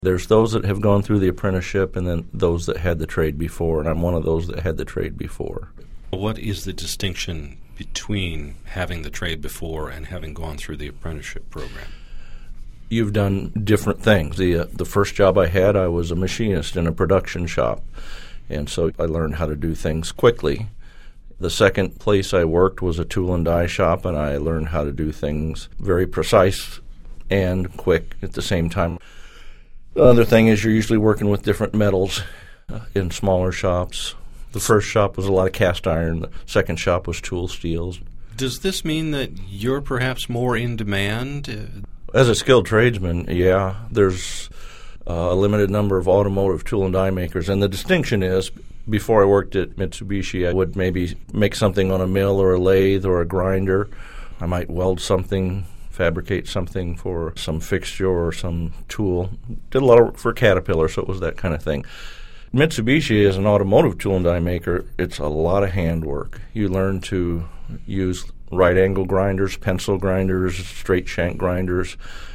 There's those that have gone through the apprenticeship and then those that had the trade before, and I'm one of those that had the trade before. What is the distinction between having the trade before and having gone through the apprenticeship program? You've done different things. The first job I had, I was a machinist in a production shop, and so I learned how to do things quickly. The second place I worked was a tool and die shop, and I learned how to do things very precise and quick at the same time. The other thing is you're usually working with different metals in smaller shops. The first shop was a lot of cast iron. The second shop was tool steels. Does this mean that you're perhaps more in demand? As a skilled tradesman, yeah, there's a limited number of automotive tool and die makers. And the distinction is, before I worked at Mitsubishi, I would maybe make something on a mill or a lathe or a grinder. I might weld something, fabricate something for some fixture or some tool. Did a lot of work for Caterpillar, so it was that kind of thing. Mitsubishi, as an automotive tool and die maker, it's a lot of handwork. You learn to use right-angle grinders, pencil grinders, straight shank grinders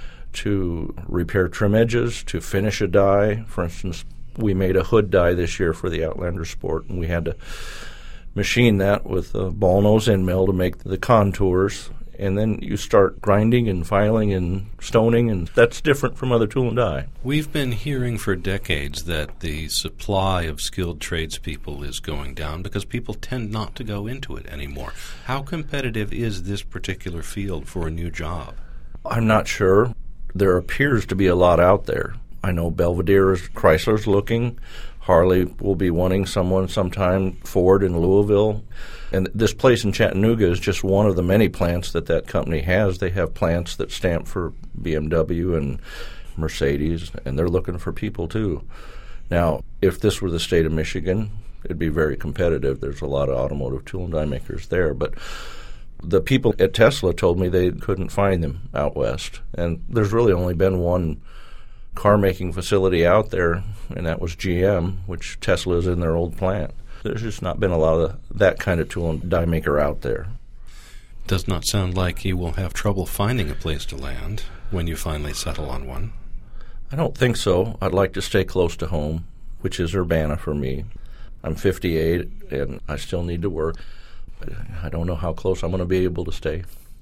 to repair trim edges, to finish a die. For instance, we made a hood die this year for the Outlander Sport, and we had to machine that with a ball nose end mill to make the contours. And then you start grinding and filing and stoning, and that's different from other tool and die. We've been hearing for decades that the supply of skilled tradespeople is going down because people tend not to go into it anymore. How competitive is this particular field for a new job? I'm not sure. There appears to be a lot out there. I know Belvedere, Chrysler's looking. Harley will be wanting someone sometime, Ford in Louisville. And this place in Chattanooga is just one of the many plants that company has. They have plants that stamp for BMW and Mercedes, and they're looking for people too. Now, if this were the state of Michigan, it'd be very competitive. There's a lot of automotive tool and die makers there. But the people at Tesla told me they couldn't find them out west. And there's really only been one car-making facility out there, and that was GM, which Tesla is in their old plant. There's just not been a lot of that kind of tool and die maker out there. Does not sound like you will have trouble finding a place to land when you finally settle on one. I don't think so. I'd like to stay close to home, which is Urbana for me. I'm 58, and I still need to work. But I don't know how close I'm going to be able to stay.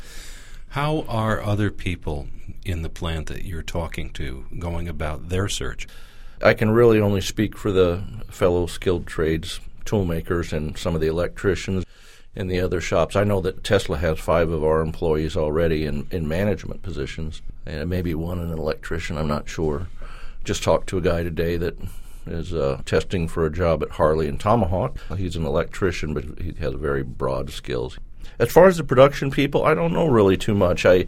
How are other people in the plant that you're talking to going about their search? I can really only speak for the fellow skilled trades tool makers and some of the electricians in the other shops. I know that Tesla has 5 of our employees already in management positions, and maybe one an electrician, I'm not sure. Just talked to a guy today that is testing for a job at Harley and Tomahawk. He's an electrician, but he has very broad skills. As far as the production people, I don't know really too much. I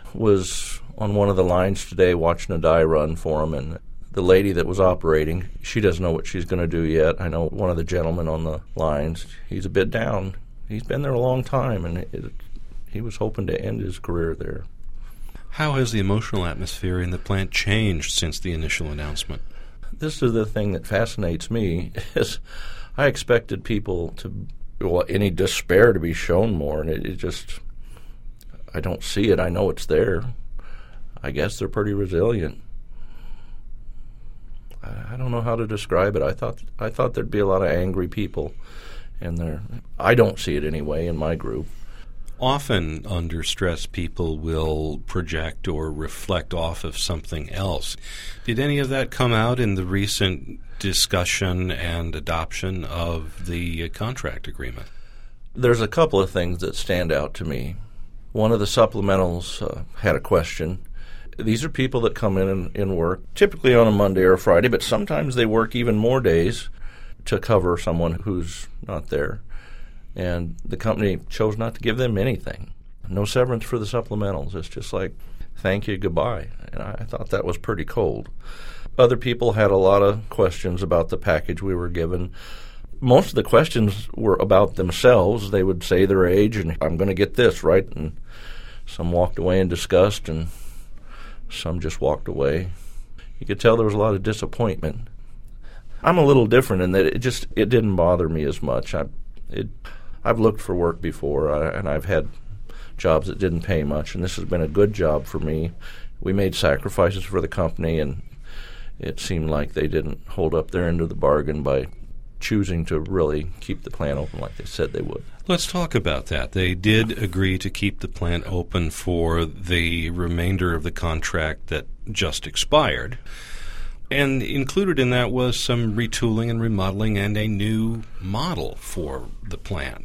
was on one of the lines today watching a die run for them, and the lady that was operating, she doesn't know what she's going to do yet. I know one of the gentlemen on the lines, he's a bit down. He's been there a long time, and he was hoping to end his career there. How has the emotional atmosphere in the plant changed since the initial announcement? This is the thing that fascinates me, is I expected people to, any despair to be shown more, and it just, I don't see it. I know it's there. I guess they're pretty resilient. I don't know how to describe it. I thought there'd be a lot of angry people, and I don't see it anyway in my group. Often under stress, people will project or reflect off of something else. Did any of that come out in the recent discussion and adoption of the contract agreement? There's a couple of things that stand out to me. One of the supplementals had a question. These are people that come in and work, typically on a Monday or a Friday, but sometimes they work even more days to cover someone who's not there. And the company chose not to give them anything. No severance for the supplementals. It's just like, thank you, goodbye. And I thought that was pretty cold. Other people had a lot of questions about the package we were given. Most of the questions were about themselves. They would say their age, and I'm going to get this, right? And some walked away in disgust, and some just walked away. You could tell there was a lot of disappointment. I'm a little different in that it didn't bother me as much. I've looked for work before, and I've had jobs that didn't pay much, and this has been a good job for me. We made sacrifices for the company, and it seemed like they didn't hold up their end of the bargain by choosing to really keep the plant open like they said they would. Let's talk about that. They did agree to keep the plant open for the remainder of the contract that just expired. And included in that was some retooling and remodeling and a new model for the plant.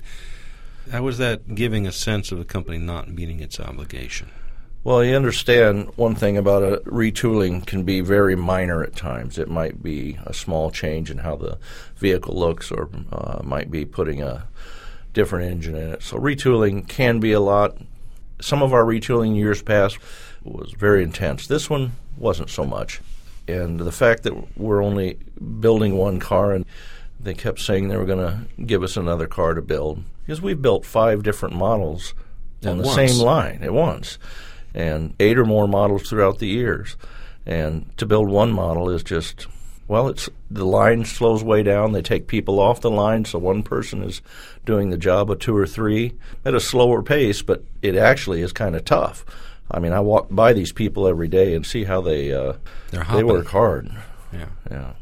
How was that giving a sense of the company not meeting its obligation? Well, you understand one thing about a retooling can be very minor at times. It might be a small change in how the vehicle looks, or might be putting a different engine in it. So retooling can be a lot. Some of our retooling years past was very intense. This one wasn't so much. And the fact that we're only building one car, and they kept saying they were going to give us another car to build, because we've built 5 different models on the same line at once, and 8 or more models throughout the years. And to build one model is just, well, it's the line slows way down. They take people off the line, so one person is doing the job of 2 or 3 at a slower pace, but it actually is kind of tough. I mean, I walk by these people every day and see how they work hard. Yeah.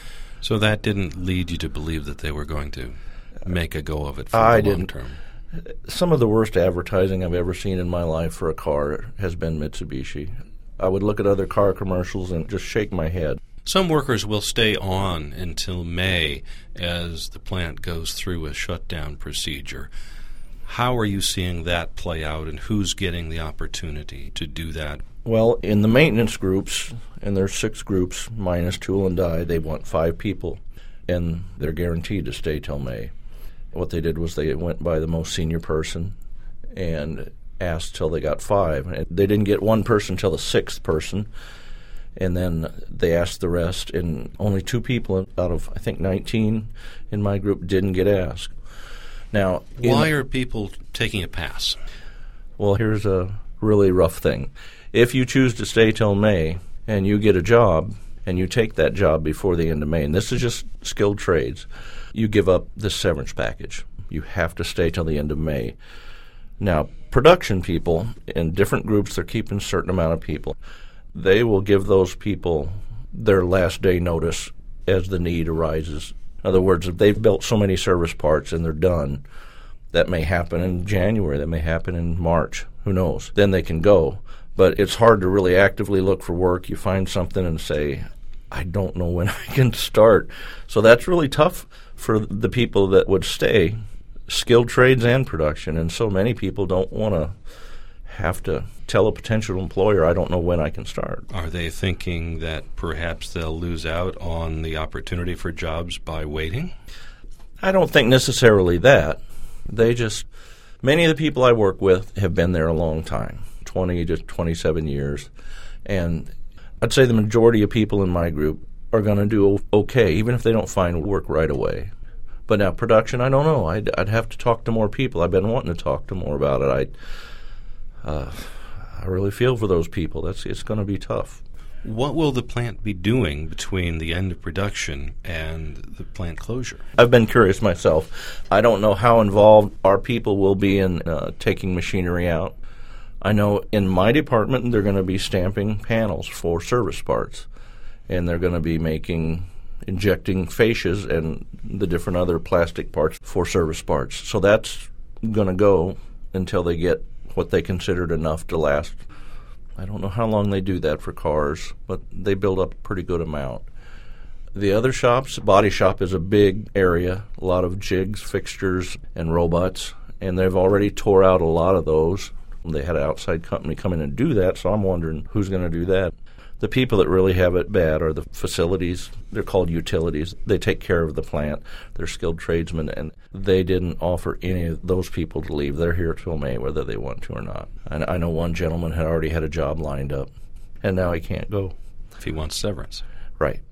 So that didn't lead you to believe that they were going to make a go of it for the long term? Some of the worst advertising I've ever seen in my life for a car has been Mitsubishi. I would look at other car commercials and just shake my head. Some workers will stay on until May as the plant goes through a shutdown procedure. How are you seeing that play out, and who's getting the opportunity to do that? Well, in the maintenance groups, and there's 6 groups minus tool and die, they want 5 people, and they're guaranteed to stay till May. What they did was they went by the most senior person and asked till they got 5. And they didn't get one person till the 6th person, and then they asked the rest, and only 2 people out of, I think, 19 in my group didn't get asked. Now, why are people taking a pass? Well, here's a really rough thing. If you choose to stay till May and you get a job and you take that job before the end of May, and this is just skilled trades, you give up the severance package. You have to stay till the end of May. Now, production people in different groups, they're keeping a certain amount of people. They will give those people their last day notice as the need arises. In other words, if they've built so many service parts and they're done, that may happen in January, that may happen in March, who knows? Then they can go. But it's hard to really actively look for work. You find something and say, I don't know when I can start. So that's really tough for the people that would stay, skilled trades and production. And so many people don't want to have to tell a potential employer, I don't know when I can start. Are they thinking that perhaps they'll lose out on the opportunity for jobs by waiting? I don't think necessarily that. Many of the people I work with have been there a long time, 20 to 27 years. And I'd say the majority of people in my group are going to do okay, even if they don't find work right away. But now production, I don't know. I'd have to talk to more people. I've been wanting to talk to more about it. I really feel for those people. It's going to be tough. What will the plant be doing between the end of production and the plant closure? I've been curious myself. I don't know how involved our people will be in taking machinery out. I know in my department they're going to be stamping panels for service parts, and they're going to be injecting fascias and the different other plastic parts for service parts. So that's going to go until they get what they considered enough to last. I don't know how long they do that for cars, but they build up a pretty good amount. The other shops, body shop is a big area, a lot of jigs, fixtures, and robots, and they've already tore out a lot of those. They had an outside company come in and do that, so I'm wondering who's going to do that. The people that really have it bad are the facilities. They're called utilities. They take care of the plant. They're skilled tradesmen, and they didn't offer any of those people to leave. They're here till May, whether they want to or not. And I know one gentleman had already had a job lined up, and now he can't go. If he wants severance. Right.